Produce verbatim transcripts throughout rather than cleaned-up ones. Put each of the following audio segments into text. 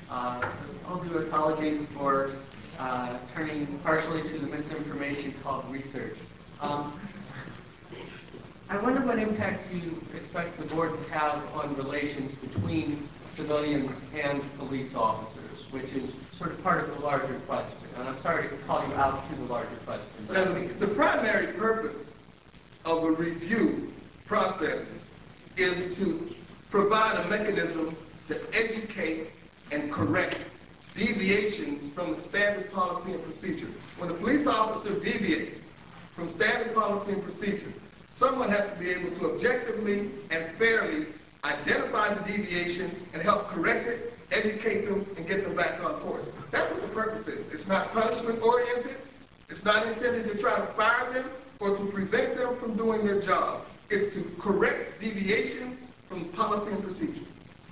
Uh, I'll do apologies for uh, turning partially to the misinformation called research. Um, I wonder what impact you expect the board to have on relations between civilians and police officers, which is sort of part of the larger question. And I'm sorry to call you out to the larger question. But now, the, the primary purpose of a review process is to provide a mechanism to educate and correct deviations from the standard policy and procedure. When a police officer deviates from standard policy and procedure, someone has to be able to objectively and fairly identify the deviation and help correct it, educate them, and get them back on course. That's what the purpose is. It's not punishment oriented. It's not intended to try to fire them or to prevent them from doing their job. It's to correct deviations from policy and procedure.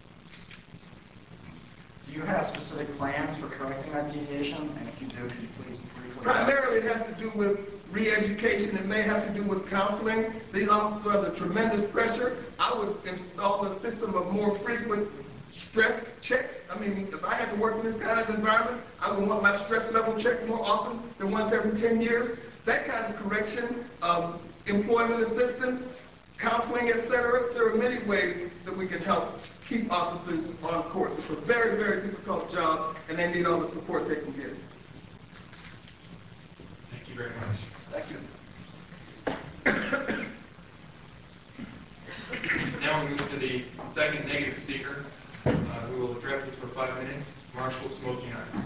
Do you have specific plans for correcting that deviation? And if you do, could you please briefly... Primarily, it has to do with re-education. It may have to do with counseling. These officers are under tremendous pressure. I would install a system of more frequent stress checks. I mean, if I had to work in this kind of environment, I would want my stress level checked more often than once every ten years. That kind of correction, um, employment assistance, counseling, et cetera. There are many ways that we can help keep officers on course. It's a very, very difficult job, and they need all the support they can get. Thank you very much. Thank you. Now we move to the second negative speaker, uh, who will address us for five minutes, Marshall Smokey Hines.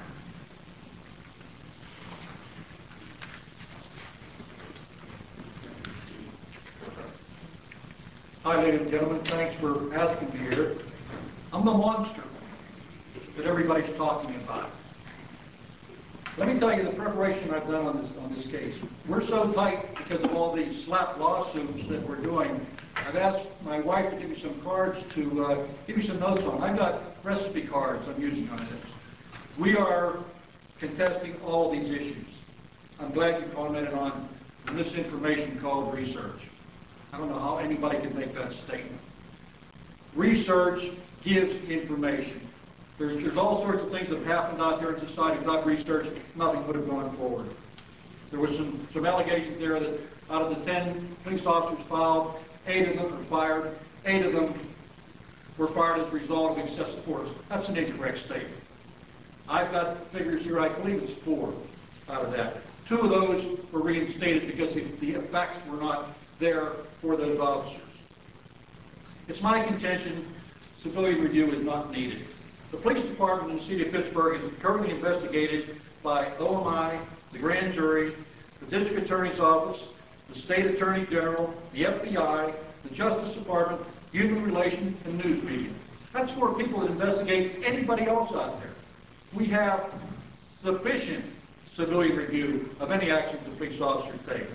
Hi, ladies and gentlemen. Thanks for asking me here. I'm the monster that everybody's talking about. Let me tell you the preparation I've done on this on this case. We're so tight because of all these slap lawsuits that we're doing. I've asked my wife to give me some cards to uh, give me some notes on. I've got recipe cards I'm using on this. We are contesting all these issues. I'm glad you commented on the misinformation called research. I don't know how anybody can make that statement. Research gives information. There's, there's all sorts of things that have happened out there in society without research. Nothing would have gone forward. There was some, some allegations there that out of the ten police officers filed, eight of them were fired. Eight of them were fired as a result of excessive force. That's an incorrect statement. I've got figures here, I believe it's four out of that. Two of those were reinstated because the, the facts were not there for those officers. It's my contention civilian review is not needed. The police department in the city of Pittsburgh is currently investigated by O M I, the grand jury, the district attorney's office, the state attorney general, the F B I, the Justice Department, human relations, and news media. That's where people that investigate anybody else out there. We have sufficient civilian review of any actions the police officers take.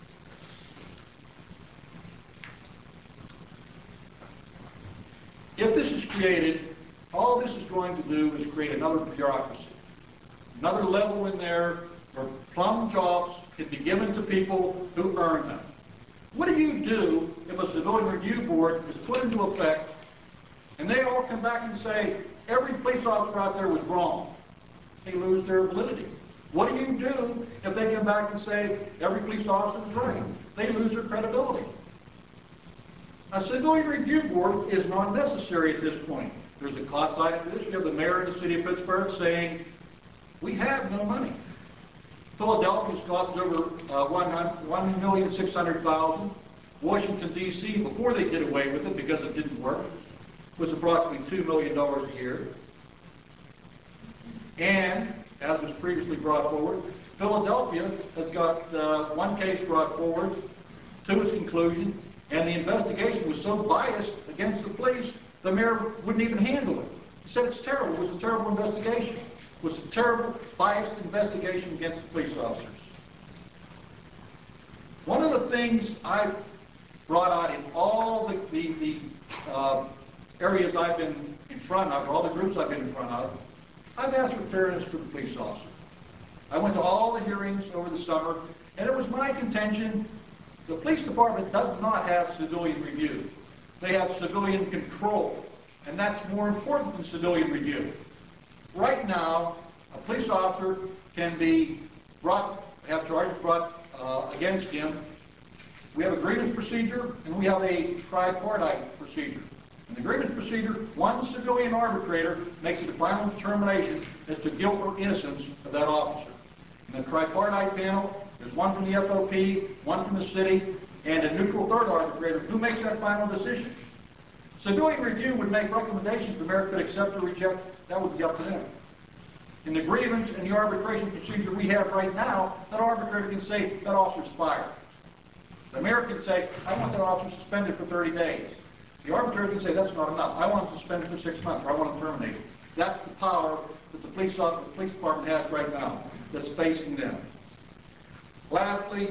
If this is created, all this is going to do is create another bureaucracy, another level in there where plum jobs can be given to people who earn them. What do you do if a civilian review board is put into effect and they all come back and say, every police officer out there was wrong? They lose their validity. What do you do if they come back and say, every police officer is right? They lose their credibility. A civilian review board is not necessary at this point. There's a cost item to this. You have the mayor of the city of Pittsburgh saying, we have no money. Philadelphia's cost over uh, one million six hundred thousand dollars. Washington, D C, before they did away with it because it didn't work, was approximately two million dollars a year. And, as was previously brought forward, Philadelphia has got uh, one case brought forward to its conclusion, and the investigation was so biased against the police, the mayor wouldn't even handle it. He said it's terrible. It was a terrible investigation. It was a terrible, biased investigation against the police officers. One of the things I brought out in all the, the, the uh, areas I've been in front of, all the groups I've been in front of, I've asked for fairness for the police officers. I went to all the hearings over the summer, and it was my contention the police department does not have civilian review. They have civilian control, and that's more important than civilian review. right now, a police officer can be brought, have charges brought uh, against him. We have a grievance procedure and we have a tripartite procedure. In the grievance procedure, one civilian arbitrator makes a final determination as to guilt or innocence of that officer. In the tripartite panel, there's one from the F O P, one from the city, and a neutral third arbitrator who makes that final decision. Civilian review would make recommendations the mayor could accept or reject. That would be up to them. In the grievance and the arbitration procedure we have right now, that arbitrator can say that officer's fired. The mayor can say, I want that officer suspended for thirty days. The arbitrator can say, that's not enough. I want him suspended for six months, or I want him terminated. That's the power that the police, the police department has right now that's facing them. Lastly,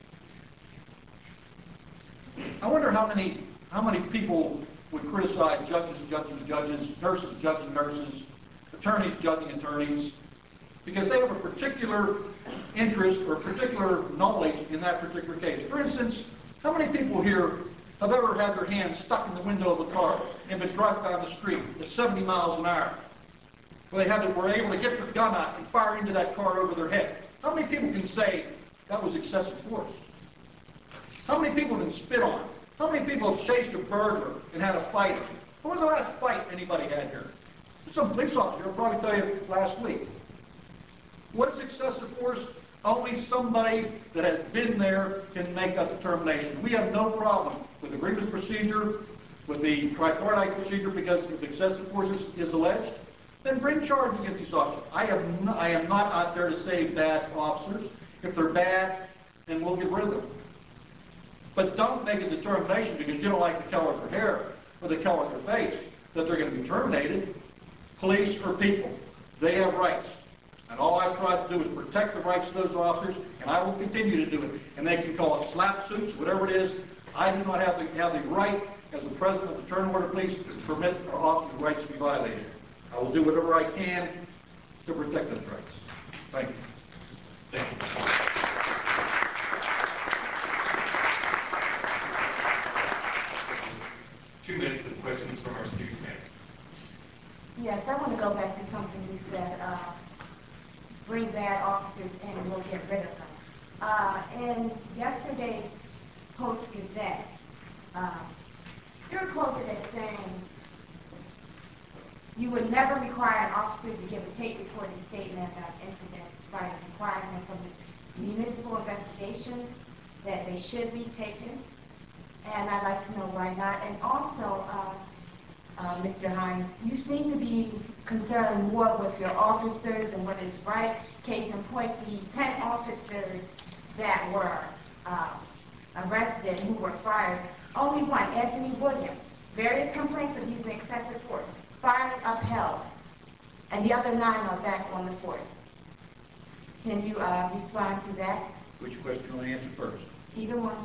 I wonder how many, how many people would criticize judges judging judges, nurses judging nurses, attorneys judging attorneys, because they have a particular interest or particular knowledge in that particular case. For instance, how many people here have ever had their hands stuck in the window of a car and been driving down the street at seventy miles an hour? Well, they had to, were able to get their gun out and fire into that car over their head. How many people can say that was excessive force? How many people can spit on? How many people have chased a burglar and had a fight? When was the last fight anybody had here? Some police officer will probably tell you last week. What is excessive force? Only somebody that has been there can make that determination. We have no problem with the grievance procedure, with the tripartite procedure, because if excessive force is, is alleged, then bring charge against these officers. I, have no, I am not out there to say bad officers. If they're bad, then we'll get rid of them. But don't make a determination because you don't like the color of their hair or the color of their face that they're going to be terminated. Police are people. They have rights. And all I've tried to do is protect the rights of those officers, and I will continue to do it. And they can call it slap suits, whatever it is. I do not have the, have the right, as the president of the Turn Order Police, to permit our officers' rights to be violated. I will do whatever I can to protect those rights. Thank you. Thank you. Two minutes of questions from our student panel. Yes, I want to go back to something you said. Uh, bring bad officers in and we'll get rid of them. Uh, in yesterday's Post-Gazette, uh, you're quoted as saying you would never require an officer to give a tape-recorded statement about incidents by requiring them from the municipal investigations that they should be taken. And I'd like to know why not. And also, uh, uh, Mister Hines, you seem to be concerned more with your officers and what is right. Case in point, the ten officers that were uh, arrested who were fired, only one, Anthony Williams, various complaints of using excessive force, fired upheld, and the other nine are back on the force. Can you uh, respond to that? Which question will I answer first? Either one.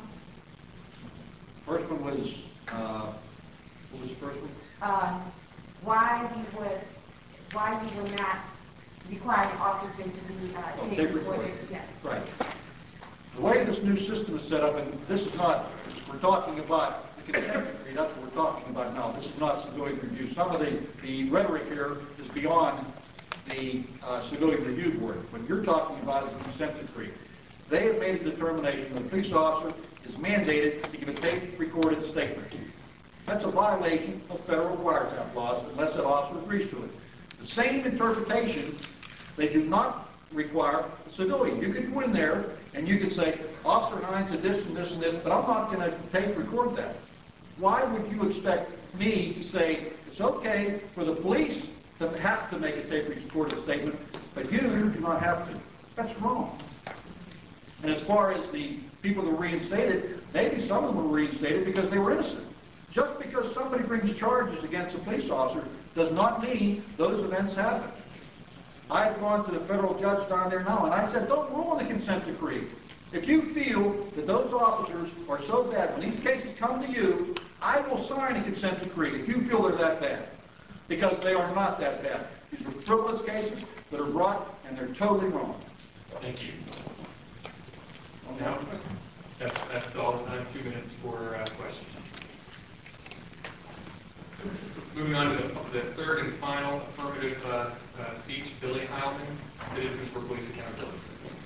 First one was, uh, what was the first one? Uh, why you would, why you would not require an officer to be uh, Oh, tape tape recorded? recorded. Yes. Right. The way this new system is set up, and this is not, we're talking about the consent decree, that's what we're talking about now. This is not civilian review. Some of the, the rhetoric here is beyond the uh, civilian review board. What you're talking about is a consent decree. They have made a determination that a police officer is mandated to give a tape-recorded statement. That's a violation of federal wiretap laws unless that officer agrees to it. The same interpretation, they do not require a civilian. You could go in there and you could say, Officer Hines did this and this and this, but I'm not going to tape record that. Why would you expect me to say it's okay for the police to have to make a tape-recorded statement, but you do not have to? That's wrong. And as far as the people that were reinstated, maybe some of them were reinstated because they were innocent. Just because somebody brings charges against a police officer does not mean those events happen. I've gone to the federal judge down there now, and I said, don't rule on the consent decree. If you feel that those officers are so bad, when these cases come to you, I will sign a consent decree if you feel they're that bad. Because they are not that bad. These are frivolous cases that are brought, and they're totally wrong. Thank you. Now, that's, that's all the time, two minutes for uh, questions. Moving on to the, the third and final affirmative uh, uh, speech, Billy Heilman, Citizens for Police Accountability.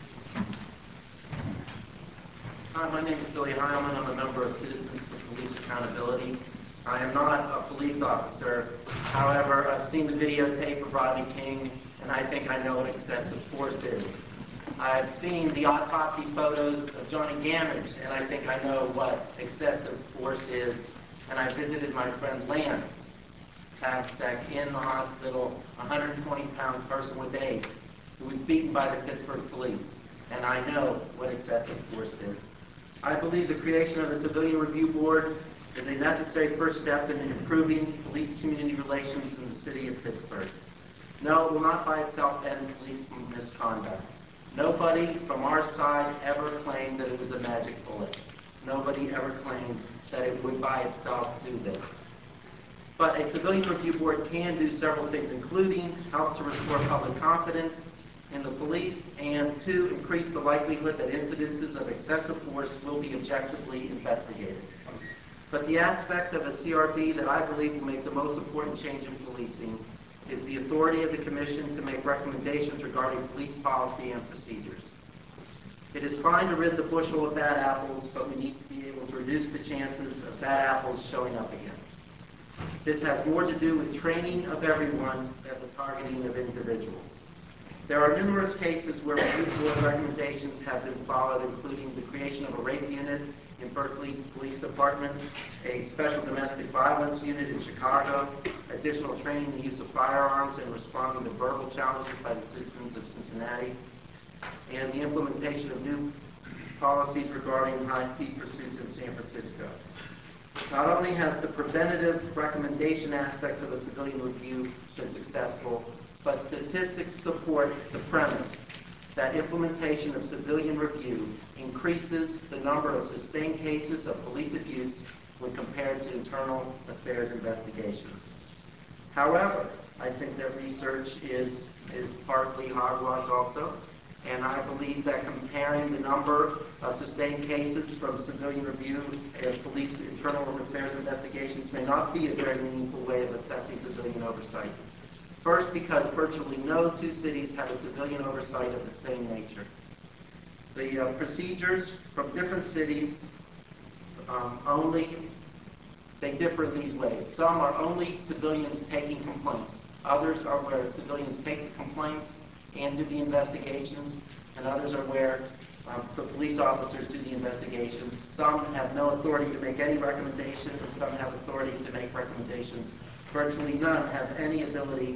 Hi, my name is Billy Heilman. I'm a member of Citizens for Police Accountability. I am not a police officer. However, I've seen the videotape of Rodney King, and I think I know what excessive force is. I've seen the autopsy photos of Johnny Gamage, and I think I know what excessive force is. And I visited my friend Lance Pavsek in the hospital, a one hundred twenty pound person with AIDS, who was beaten by the Pittsburgh police. And I know what excessive force is. I believe the creation of a civilian review board is a necessary first step in improving police-community relations in the city of Pittsburgh. No, it will not by itself end police misconduct. Nobody from our side ever claimed that it was a magic bullet. Nobody ever claimed that it would by itself do this. But a civilian review board can do several things, including help to restore public confidence in the police and to increase the likelihood that incidences of excessive force will be objectively investigated. But the aspect of a C R B that I believe will make the most important change in policing is the authority of the Commission to make recommendations regarding police policy and procedures. It is fine to rid the bushel of bad apples, but we need to be able to reduce the chances of bad apples showing up again. This has more to do with training of everyone than the targeting of individuals. There are numerous cases where review board recommendations have been followed, including the creation of a rape unit in Berkeley Police Department, a special domestic violence unit in Chicago, additional training in the use of firearms and responding to verbal challenges by the citizens of Cincinnati, and the implementation of new policies regarding high-speed pursuits in San Francisco. Not only has the preventative recommendation aspect of a civilian review been successful, but statistics support the premise that implementation of civilian review increases the number of sustained cases of police abuse when compared to internal affairs investigations. However, I think that research is, is partly hogwash also, and I believe that comparing the number of sustained cases from civilian review and police internal affairs investigations may not be a very meaningful way of assessing civilian oversight. First, because virtually no two cities have a civilian oversight of the same nature. The uh, procedures from different cities um, only, they differ in these ways. Some are only civilians taking complaints. Others are where civilians take the complaints and do the investigations, and others are where um, the police officers do the investigations. Some have no authority to make any recommendation, and some have authority to make recommendations. Virtually none have any ability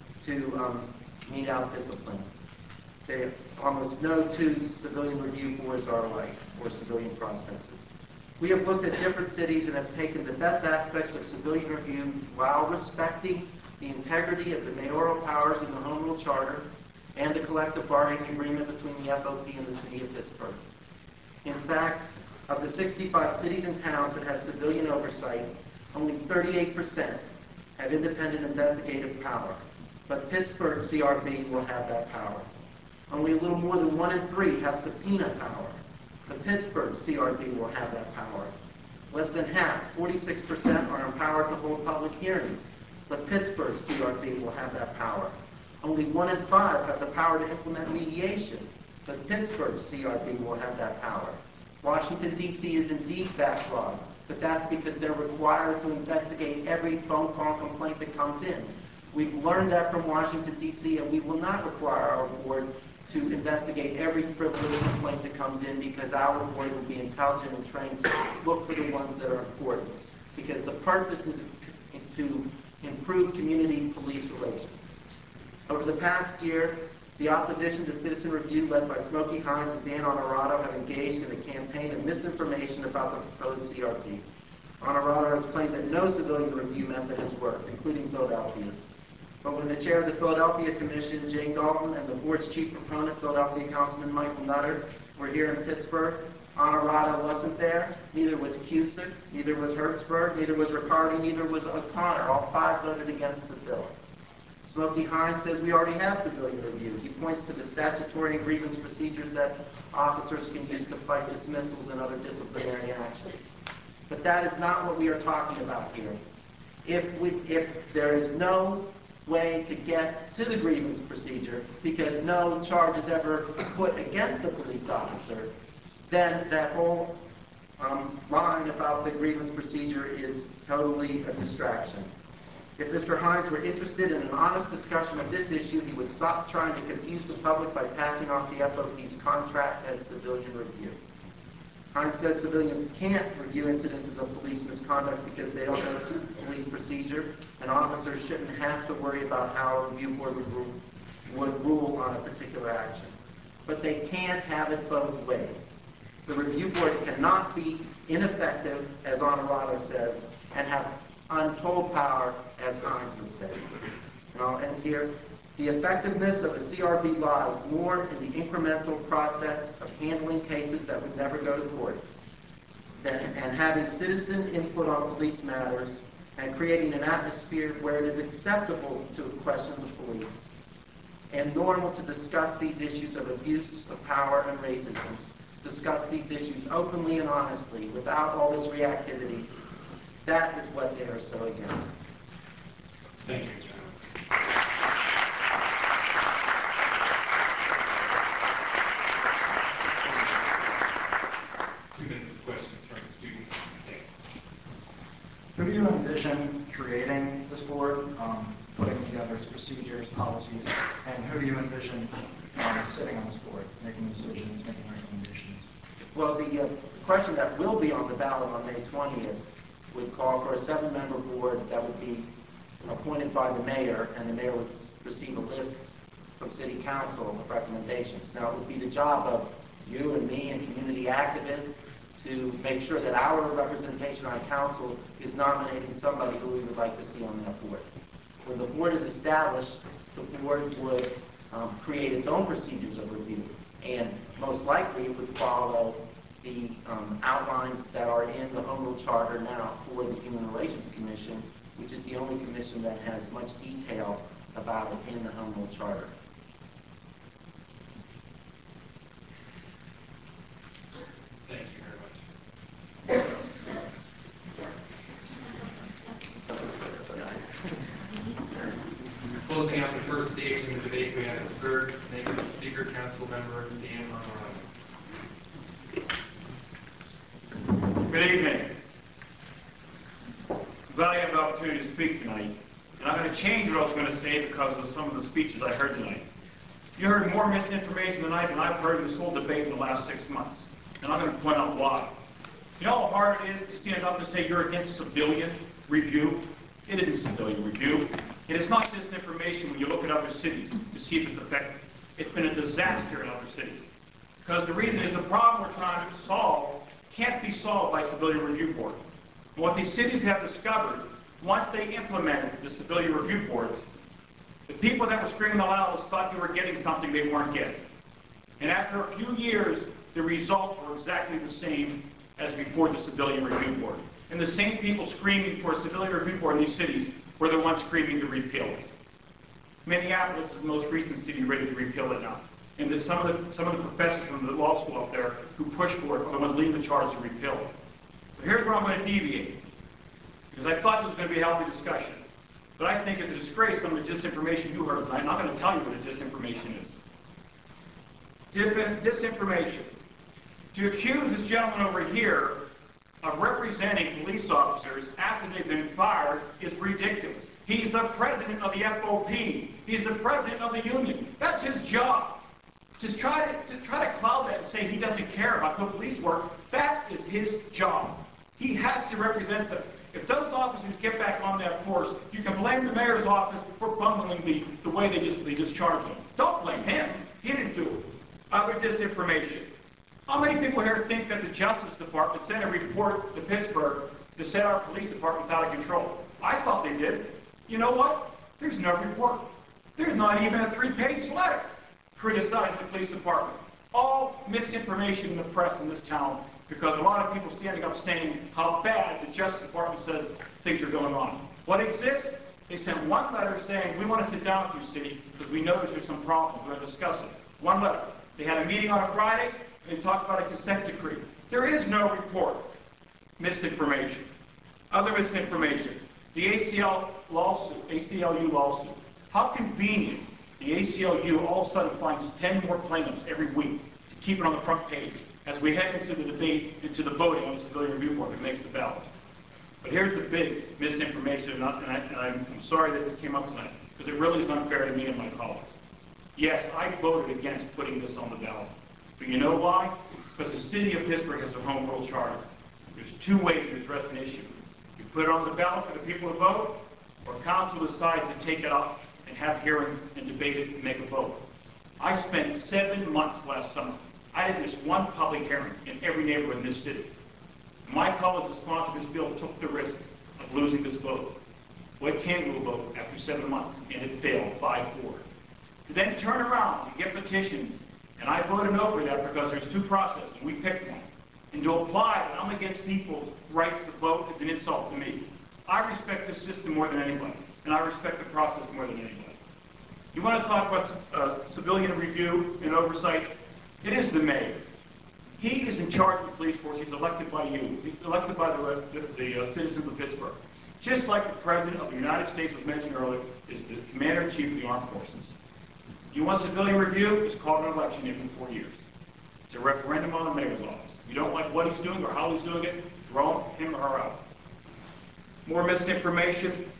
to um, mete out discipline. They, almost no two civilian review boards are alike, or civilian processes. We have looked at different cities and have taken the best aspects of civilian review while respecting the integrity of the mayoral powers in the Home Rule Charter and the collective bargaining agreement between the F O P and the City of Pittsburgh. In fact, of the sixty-five cities and towns that have civilian oversight, only thirty-eight percent have independent investigative power, but Pittsburgh C R B will have that power. Only a little more than one in three have subpoena power, but Pittsburgh C R B will have that power. Less than half, forty-six percent, are empowered to hold public hearings, but Pittsburgh C R B will have that power. Only one in five have the power to implement mediation, but Pittsburgh C R B will have that power. Washington, D C is indeed backlogged, but that's because they're required to investigate every phone call complaint that comes in. We've learned that from Washington, D C, and we will not require our board to investigate every frivolous complaint that comes in, because our board will be intelligent and trained to look for the ones that are important. Because the purpose is to improve community police relations. Over the past year, the opposition to citizen review led by Smokey Hines and Dan Honorado have engaged in a campaign of misinformation about the proposed C R B. Honorado has claimed that no civilian review method has worked, including Philadelphia's. But when the chair of the Philadelphia Commission, Jane Dalton, and the board's chief proponent, Philadelphia Councilman Michael Nutter, were here in Pittsburgh, Honorado wasn't there, neither was Cusick, neither was Hertzberg, neither was Riccardi, neither was O'Connor. All five voted against the bill. Smokey Hines says we already have civilian review. He points to the statutory and grievance procedures that officers can use to fight dismissals and other disciplinary actions. But that is not what we are talking about here. if we, if there is no way to get to the grievance procedure because no charge is ever put against the police officer, then that whole um, line about the grievance procedure is totally a distraction. If Mister Hines were interested in an honest discussion of this issue, he would stop trying to confuse the public by passing off the F O P's contract as civilian review. Hines says civilians can't review incidences of police misconduct because they don't know the police procedure, and officers shouldn't have to worry about how a review board would rule, would rule on a particular action. But they can't have it both ways. The review board cannot be ineffective, as Honorado says, and have untold power, as Hines would say. And I'll end here. The effectiveness of a C R B law is more in the incremental process of handling cases that would never go to court, than, and having citizen input on police matters, and creating an atmosphere where it is acceptable to question the police, and normal to discuss these issues of abuse of power and racism, discuss these issues openly and honestly, without all this reactivity. That is what they are so against. Thank you, John. Two minutes of questions from the student. Who do you envision creating this board, um, putting together its procedures, policies, and who do you envision um, sitting on this board, making decisions, making recommendations? Well, the, uh, the question that will be on the ballot on May twentieth would call for a seven-member board that would be appointed by the mayor, and the mayor would receive a list from city council of recommendations. Now, it would be the job of you and me and community activists to make sure that our representation on council is nominating somebody who we would like to see on that board. When the board is established, the board would um, create its own procedures of review, and most likely it would follow the um, outlines that are in the Home Rule Charter now for the Human Relations Commission, which is the only commission that has much detail about it in the Home Rule Charter. Thank you very much. Closing out the first stage in the debate, we have the third negative speaker, Council Member Dan Honorado. Good evening. I'm glad I have the opportunity to speak tonight. And I'm going to change what I was going to say because of some of the speeches I heard tonight. You heard more misinformation tonight than I've heard in this whole debate in the last six months. And I'm going to point out why. You know how hard it is to stand up and say you're against civilian review? It isn't civilian review. It is not disinformation when you look at other cities to see if it's effective. It's been a disaster in other cities. Because the reason is the problem we're trying to solve can't be solved by civilian review board. And what these cities have discovered, once they implemented the civilian review boards, the people that were screaming the loudest thought they were getting something they weren't getting. And after a few years, the results were exactly the same as before the civilian review board. And the same people screaming for a civilian review board in these cities were the ones screaming to repeal it. Minneapolis is the most recent city ready to repeal it now. And that some of the some of the professors from the law school up there who push for it are the ones leading the charge to repeal it. So here's where I'm going to deviate, because I thought this was going to be a healthy discussion. But I think it's a disgrace some of the disinformation you heard tonight, and I'm going to tell you what the disinformation is. Disinformation. To accuse this gentleman over here of representing police officers after they've been fired is ridiculous. He's the president of the F O P. He's the president of the union. That's his job. Just try to, to try to cloud that and say he doesn't care about good police work. That is his job. He has to represent them. If those officers get back on that force, you can blame the mayor's office for bungling the, the way they just they discharged them. Don't blame him. He didn't do it. Other disinformation. How many people here think that the Justice Department sent a report to Pittsburgh to say our police department's out of control? I thought they did. You know what? There's no report. There's not even a three-page letter criticizing the police department. All misinformation in the press in this town because a lot of people standing up saying how bad the Justice Department says things are going on. What exists? They sent one letter saying, we want to sit down with you, city, because we notice there's some problems. We're going to discuss it. One letter. They had a meeting on a Friday, and they talked about a consent decree. There is no report. Misinformation. Other misinformation. The A C L lawsuit, A C L U lawsuit. How convenient the A C L U all of a sudden finds ten more plaintiffs every week to keep it on the front page as we head into the debate, into the voting on the Civilian Review Board that makes the ballot. But here's the big misinformation, and, I, and, I, and I'm, I'm sorry that this came up tonight, because it really is unfair to me and my colleagues. Yes, I voted against putting this on the ballot. But you know why? Because the city of Pittsburgh has a home rule charter. There's two ways to address an issue. You put it on the ballot for the people to vote, or council decides to take it up and have hearings and debate it and make a vote. I spent seven months last summer. I didn't miss one public hearing in every neighborhood in this city. My colleagues who sponsored this bill took the risk of losing this vote. Well, it came to a vote after seven months, and it failed five four. To then turn around and get petitions, and I voted no for that because there's two processes, and we picked one. And to apply that I'm against people's rights to vote is an insult to me. I respect the system more than anybody, and I respect the process more than anybody. You want to talk about uh, civilian review and oversight? It is the mayor. He is in charge of the police force. He's elected by you. He's elected by the, the, the uh, citizens of Pittsburgh. Just like the President of the United States was mentioned earlier, is the Commander-in-Chief of the Armed Forces. You want civilian review? It's called an election every four years. It's a referendum on the mayor's office. You don't like what he's doing or how he's doing it, throw him or her out. More misinformation.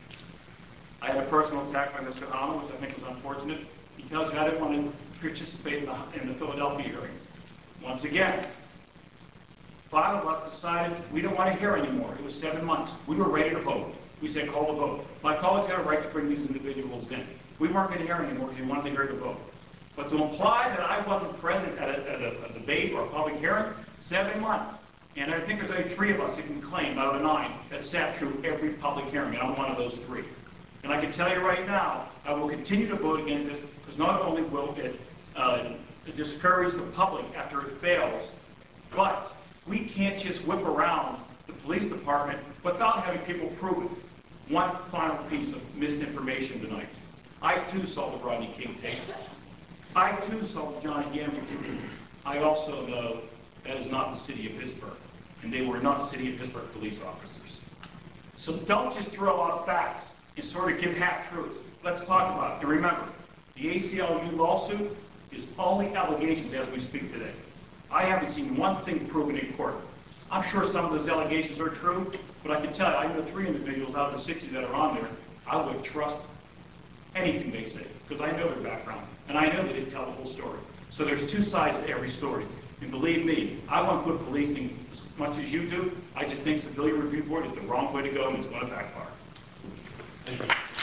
I had a personal attack by Mister Hamel, which I think was unfortunate. He tells you I didn't want to participate in the, in the Philadelphia hearings. Once again, five of us decided we don't want to hear anymore. It was seven months. We were ready to vote. We said, call the vote. My colleagues had a right to bring these individuals in. We weren't going to hear anymore because we wanted to hear the vote. But to imply that I wasn't present at a, at a, a debate or a public hearing, seven months. And I think there's only three of us who can claim out of the nine that sat through every public hearing, and I'm one of those three. And I can tell you right now, I will continue to vote against this because not only will it uh, discourage the public after it fails, but we can't just whip around the police department without having people prove it. One final piece of misinformation tonight. I too saw the Rodney King tape. I too saw the Johnny Gamble tape. I also know that is not the city of Pittsburgh, and they were not city of Pittsburgh police officers. So don't just throw out facts and sort of give half-truths. Let's talk about it. And remember, the A C L U lawsuit is only allegations as we speak today. I haven't seen one thing proven in court. I'm sure some of those allegations are true, but I can tell you, I know three individuals out of the sixty that are on there. I would trust anything they say, because I know their background, and I know they didn't tell the whole story. So there's two sides to every story. And believe me, I want good policing as much as you do. I just think Civilian Review Board is the wrong way to go, and it's going to backfire. Thank you.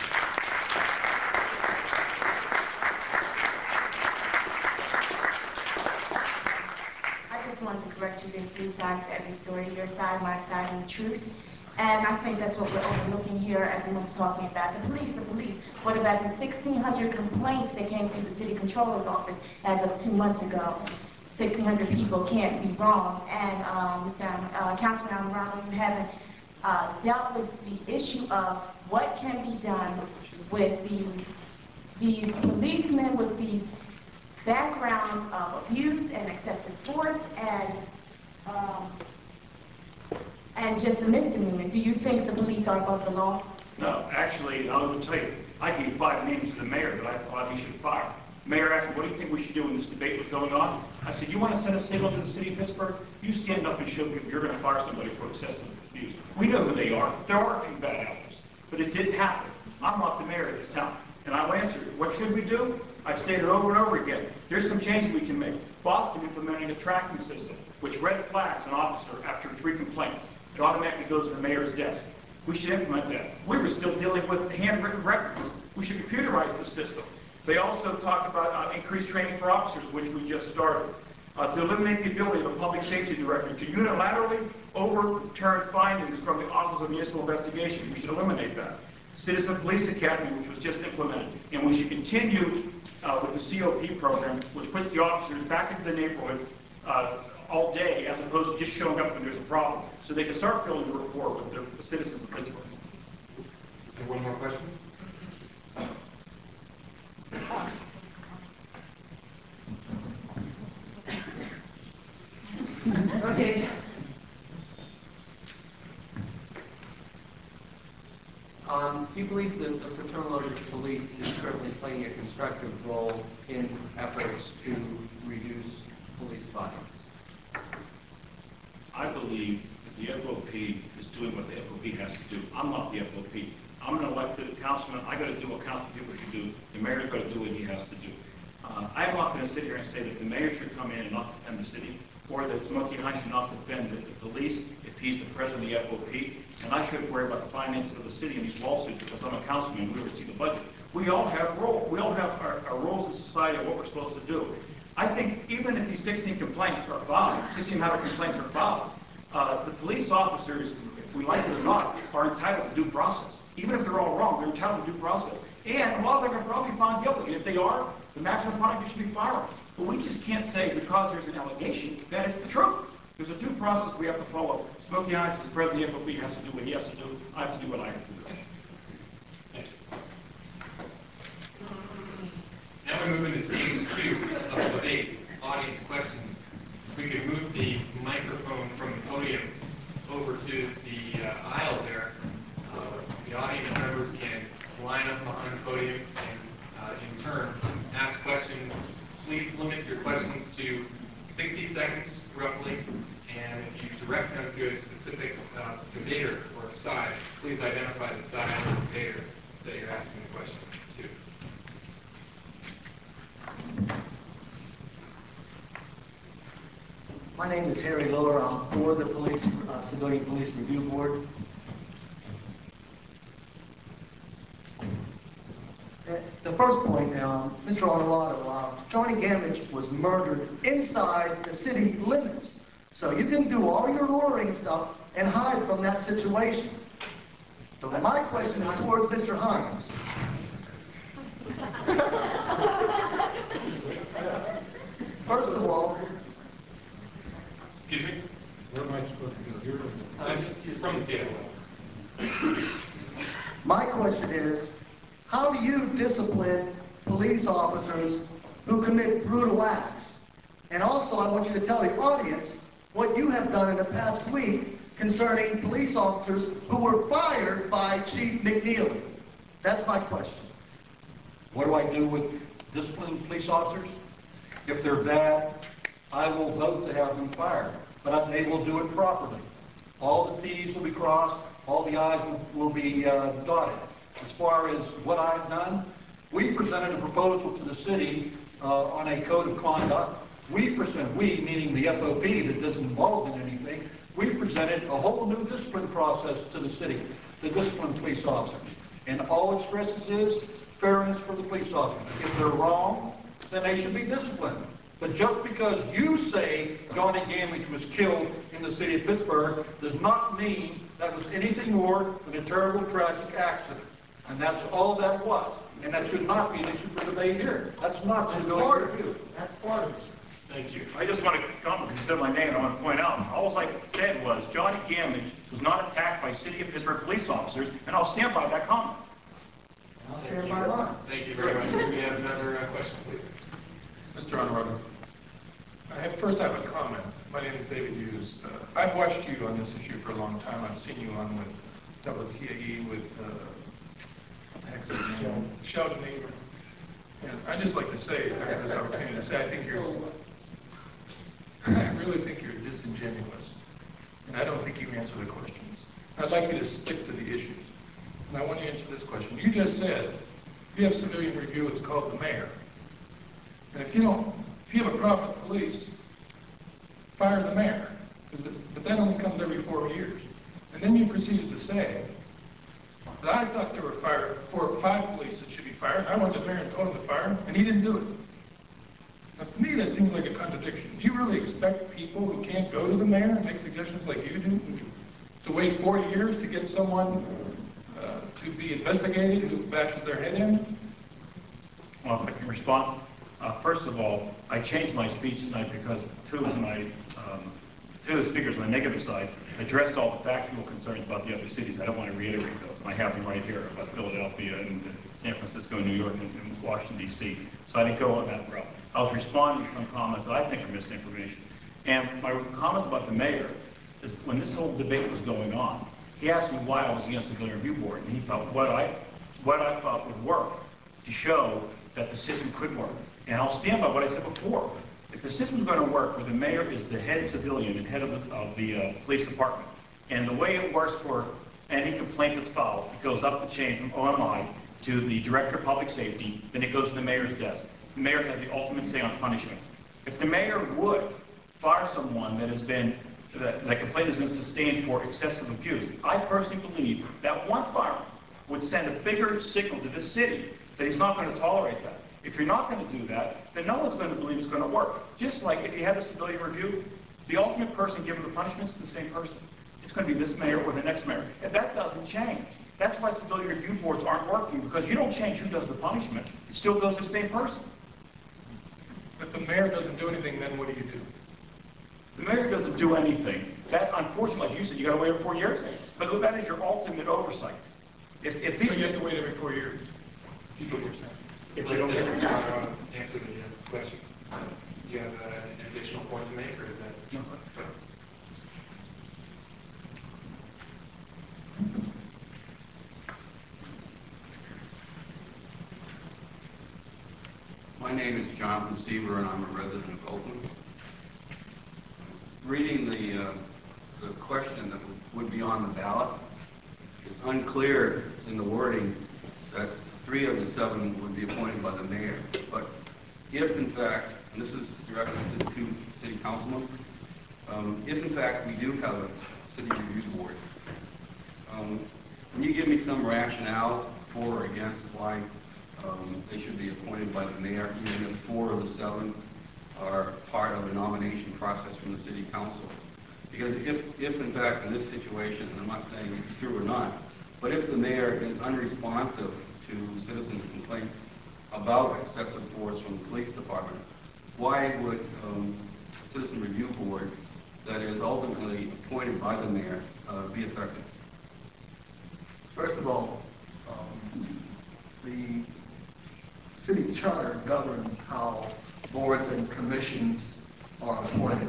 I just wanted to correct you. There's three sides to every story. Your side, my side, and the truth. And I think that's what we're overlooking here. Everyone's talking about the police, the police. What about the sixteen hundred complaints that came through the city controller's office as of two months ago? sixteen hundred people can't be wrong. And um, Mister Am uh, Councilman Almirano, you haven't uh, dealt with the issue of what can be done with these, these policemen with these backgrounds of abuse and excessive force and um, and just a misdemeanor. Do you think the police are above the law? No, actually, I will tell you, I gave five names to the mayor that I thought he should fire. The mayor asked me, what do you think we should do when this debate was going on? I said, you want to send a signal to the city of Pittsburgh? You stand up and show people you're going to fire somebody for excessive abuse. We know who they are. There are a few bad apples, but it didn't happen. I'm not the mayor of this town, and I'll answer it. What should we do? I've stated over and over again. There's some changes we can make. Boston implementing a tracking system, which red flags an officer after three complaints. It automatically goes to the mayor's desk. We should implement that. We were still dealing with handwritten records. We should computerize the system. They also talked about uh, increased training for officers, which we just started. Uh, to eliminate the ability of the public safety director to unilaterally overturn findings from the Office of Municipal Investigation. We should eliminate that. Citizen Police Academy, which was just implemented. And we should continue uh, with the C O P program, which puts the officers back into the neighborhood uh, all day, as opposed to just showing up when there's a problem, so they can start building a rapport with the, the citizens of Pittsburgh. Is there one more question? Okay. do you believe that the Fraternal Order of Police is currently playing a constructive role in efforts to reduce police violence? I believe that the F O P is doing what the F O P has to do. I'm not the F O P. I'm an elected councilman. I got to do what council people should do. The mayor's got to do what he has to do. Uh, I'm not going to sit here and say that the mayor should come in and not defend the city, or that Smokey Hunt should not defend the, the police if he's the president of the F O P. And I shouldn't worry about the finances of the city in these lawsuits because I'm a councilman. We oversee the budget. We all have roles. We all have our, our roles in society of what we're supposed to do. I think even if these sixteen complaints are filed, sixteen hundred complaints are filed, uh, the police officers, if we like it or not, are entitled to due process. Even if they're all wrong, they're entitled to due process. And while they're probably found guilty, if they are, the maximum penalty should be firearms. But we just can't say because there's an allegation that it's the truth. There's a due process we have to follow. Smokey Hines, as president of the F O P, has to do what he has to do. I have to do what I have to do. Thank you. Now we move into stage two of the debate, audience questions. If we could move the microphone from the podium over to the uh, aisle there, uh, the audience members can line up behind the podium and uh, in turn ask questions. Please limit your questions to sixty seconds roughly, and if you direct them to a specific uh, debater or a side, please identify the side of the debater that you're asking the question to. My name is Harry Lower. I'm for the police, uh, Civilian Police Review Board. Uh, The first point, um, Mister Honorado, uh, Johnny Gamage was murdered inside the city limits. So you can do all your luring stuff and hide from that situation. So my question is towards Mister Hines. First of all, Excuse me? Where am I supposed to go? Here? This is from the table. my question is, how do you discipline police officers who commit brutal acts? And also, I want you to tell the audience what you have done in the past week concerning police officers who were fired by Chief McNeely. That's my question. What do I do with disciplining police officers? If they're bad, I will vote to have them fired, but they will do it properly. All the T's will be crossed, all the I's will, will be uh, dotted. As far as what I've done, we presented a proposal to the city uh, on a code of conduct. We presented, we meaning the F O P that isn't involved in anything, we presented a whole new discipline process to the city to discipline police officers. And all it stresses is fairness for the police officers. If they're wrong, then they should be disciplined. But just because you say Johnny Gamage was killed in the city of Pittsburgh does not mean that was anything more than a terrible, tragic accident. And that's all that was. And that should not be an issue for debate here. That's not civilian review. That's part of it. Thank you. I just want to comment, because you said my name, and I want to point out, all I said was Johnny Gamage was not attacked by City of Pittsburgh police officers, and I'll stand by that comment. I'll stand by mine. Thank you very much. Can we have another uh, question, please? Mister Honorado, I have, first I have a comment. My name is David Hughes. Uh, I've watched you on this issue for a long time. I've seen you on with W T A E, with uh, what the heck's his name? Sheldon Ingram. And I'd just like to say, if I have this opportunity to say, I think you're, I really think you're disingenuous. And I don't think you answer the questions. I'd like you to stick to the issues. And I want you to answer this question. You just said, if you have civilian review, it's called the mayor. And if you don't, if you have a problem with police, fire the mayor. But that only comes every four years. And then you proceeded to say that I thought there were fire, four or five police that should be fired. I went to the mayor and told him to fire him, and he didn't do it. Now, to me, that seems like a contradiction. Do you really expect people who can't go to the mayor and make suggestions like you do to wait four years to get someone uh, to be investigated who bashes their head in? Well, if I can respond. Uh, first of all, I changed my speech tonight because two of my um, two of the speakers on the negative side addressed all the factual concerns about the other cities. I don't want to reiterate those, and I have them right here about Philadelphia and, and San Francisco, New York, and, and Washington, D C So I didn't go on that route. I was responding to some comments that I think are misinformation. And my comments about the mayor is when this whole debate was going on, he asked me why I was against the Civilian Review Board, and he felt what I what I thought would work to show that the system could work. And I'll stand by what I said before. If the system's going to work where the mayor is the head civilian and head of the, of the uh, police department, and the way it works for any complaint that's filed, it goes up the chain from O M I to the director of public safety, then it goes to the mayor's desk. The mayor has the ultimate say on punishment. If the mayor would fire someone that has been, that, that complaint has been sustained for excessive abuse, I personally believe that one fireman would send a bigger signal to this city that he's not going to tolerate that. If you're not going to do that, then no one's going to believe it's going to work. Just like if you had a civilian review, the ultimate person given the punishment is the same person. It's going to be this mayor or the next mayor. And that doesn't change. That's why civilian review boards aren't working, because you don't change who does the punishment. It still goes to the same person. If the mayor doesn't do anything, then what do you do? The mayor doesn't do anything. That, unfortunately, like you said, you got to wait for four years. But that is your ultimate oversight. If, if these So you have to wait every four years. That's what you're saying. If they don't get it, uh, answer the uh, question. Do you have uh, an additional point to make, or is that? No. My name is Jonathan Seaver, and I'm a resident of Oakland. Reading the, uh, the question that would be on the ballot, it's unclear in the wording that three of the seven would be appointed by the mayor. But if, in fact, and this is directed to the two city councilmen, um, if, in fact, we do have a city review board, um, can you give me some rationale for or against why um, they should be appointed by the mayor, even if four of the seven are part of a nomination process from the city council? Because if, if in fact, in this situation, and I'm not saying it's true or not, but if the mayor is unresponsive to citizen complaints about excessive force from the police department, why would um, a citizen review board that is ultimately appointed by the mayor uh, be effective? First of all, um, the city charter governs how boards and commissions are appointed.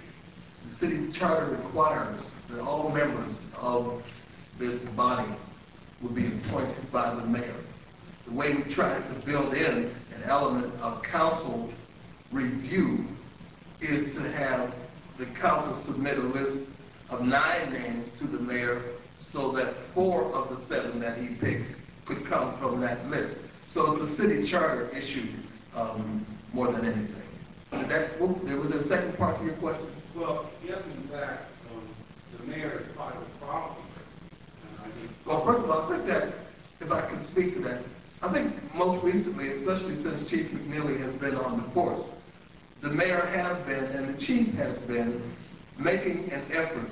The city charter requires that all members of this body will be appointed by the mayor. The way we tried to build in an element of council review is to have the council submit a list of nine names to the mayor so that four of the seven that he picks could come from that list. So it's a city charter issue um, more than anything. Did that, oh, there was a second part to your question? Well, yes, in fact, um, the mayor is part of the problem. And I think Well, first of all, I think that, if I can speak to that, I think most recently, especially since Chief McNeely has been on the force, the mayor has been, and the chief has been, making an effort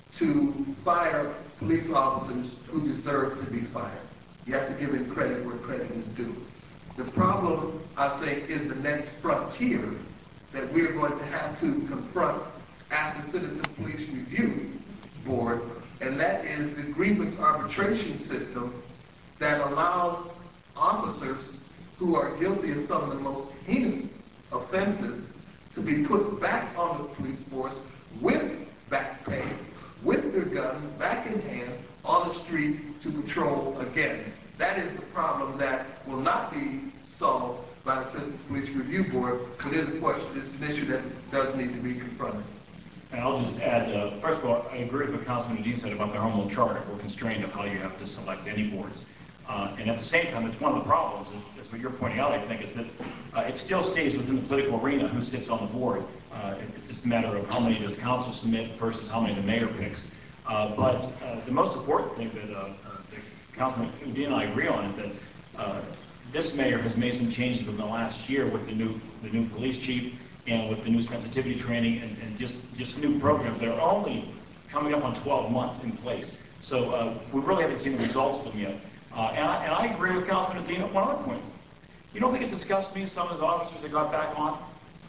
to fire police officers who deserve to be fired. You have to give him credit where credit is due. The problem, I think, is the next frontier that we're going to have to confront at the Citizen Police Review Board, and that is the grievance arbitration system that allows officers who are guilty of some of the most heinous offenses to be put back on the police force with back pay, with their gun back in hand, on the street to patrol again. That is a problem that will not be solved by the Citizen Police Review Board, but it is a question, it's an issue that does need to be confronted. And I'll just add, uh, first of all, I agree with what Councilman Dean said about their home rule charter. We're constrained of how you have to select any boards. Uh, and at the same time, it's one of the problems, is, is what you're pointing out, I think, is that uh, it still stays within the political arena who sits on the board. Uh, it, it's just a matter of how many does council submit versus how many the mayor picks. Uh, but uh, the most important thing that, uh, uh, that Councilman Dean and I agree on is that uh, this mayor has made some changes in the last year with the new the new police chief and with the new sensitivity training and, and just, just new programs that are only coming up on twelve months in place. So uh, we really haven't seen the results of them yet. Uh, and, I, and I agree with Councilman Dean at one other point. You don't think it disgusts me, some of the officers that got back on?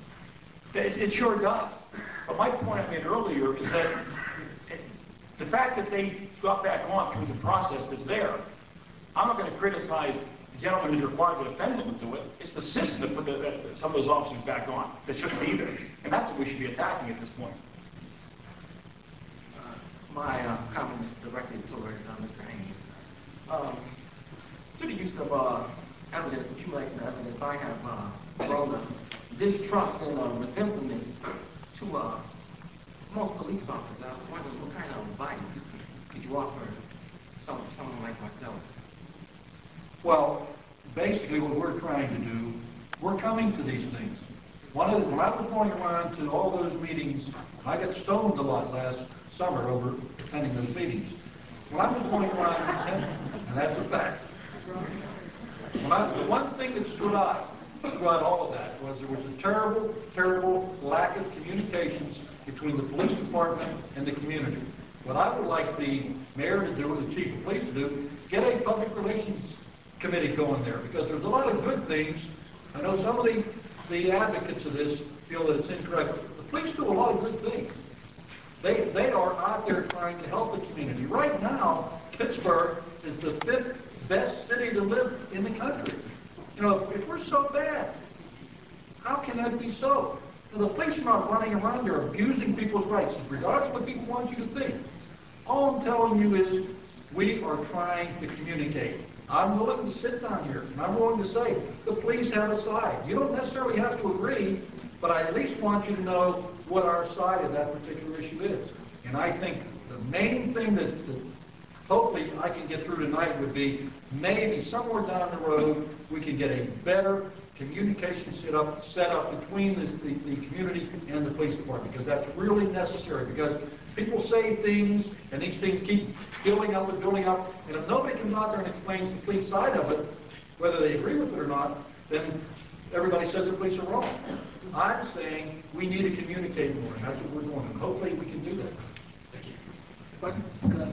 It, it sure does. But my point I made earlier is that it, the fact that they got back on through the process that's there, I'm not going to criticize the gentleman who's required to defend them to do it. It's the system that put the, that some of those officers back on that shouldn't be there. And that's what we should be attacking at this point. Uh, my uh, comment is directed towards uh, Mister Haynes. Um, through the use of uh, evidence, accumulation of evidence, I have uh, grown a distrust and uh, resentfulness to uh, most police officers. I was wondering what kind of advice could you offer some, someone like myself? Well, basically what we're trying to do, we're coming to these things. One of the, when I was going around to all those meetings, I got stoned a lot last summer over attending those meetings. When I was going around, and that's a fact, when I, the one thing that stood out throughout all of that was there was a terrible, terrible lack of communications between the police department and the community. What I would like the mayor to do, or the chief of police to do, get a public relations committee going there, because there's a lot of good things. I know some of the, the advocates of this feel that it's incorrect. The police do a lot of good things. They, they are out there trying to help the community. Right now, Pittsburgh is the fifth best city to live in the country. You know, if, if we're so bad, how can that be so? Now, the police are not running around there abusing people's rights, regardless of what people want you to think. All I'm telling you is we are trying to communicate. I'm willing to sit down here, and I'm willing to say, the police have a side. You don't necessarily have to agree, but I at least want you to know what our side of that particular issue is. And I think the main thing that, that hopefully I can get through tonight would be maybe somewhere down the road we can get a better communication set up, set up between this, the, the community and the police department, because that's really necessary, because people say things, and these things keep building up and building up, and if nobody comes out there and explains the police side of it, whether they agree with it or not, then everybody says the police are wrong. I'm saying we need to communicate more, and that's what we're doing, and hopefully we can do that. But, uh,